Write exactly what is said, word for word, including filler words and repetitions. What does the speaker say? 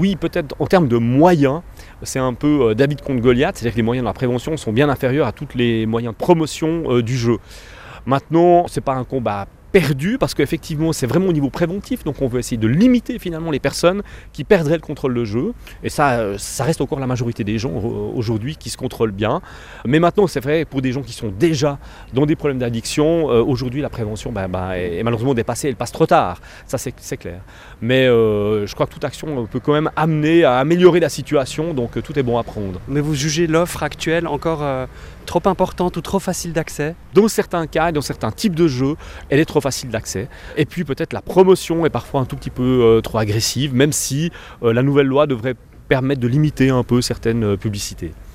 oui, peut-être en termes de moyens, c'est un peu euh, David contre Goliath, c'est-à-dire que les moyens de la prévention sont bien inférieurs à tous les moyens de promotion euh, du jeu. Maintenant, ce n'est pas un combat perdu parce qu'effectivement c'est vraiment au niveau préventif, donc on veut essayer de limiter finalement les personnes qui perdraient le contrôle de jeu, et ça, ça reste encore la majorité des gens aujourd'hui qui se contrôlent bien. Mais maintenant c'est vrai, pour des gens qui sont déjà dans des problèmes d'addiction, euh, aujourd'hui la prévention bah, bah, est, est malheureusement dépassée, elle passe trop tard, ça c'est, c'est clair. Mais euh, je crois que toute action peut quand même amener à améliorer la situation, donc euh, tout est bon à prendre. Mais vous jugez l'offre actuelle encore euh, trop importante ou trop facile d'accès? Dans certains cas, dans certains types de jeux, elle est trop facile d'accès. Et puis peut-être la promotion est parfois un tout petit peu euh, trop agressive, même si euh, la nouvelle loi devrait permettre de limiter un peu certaines euh, publicités.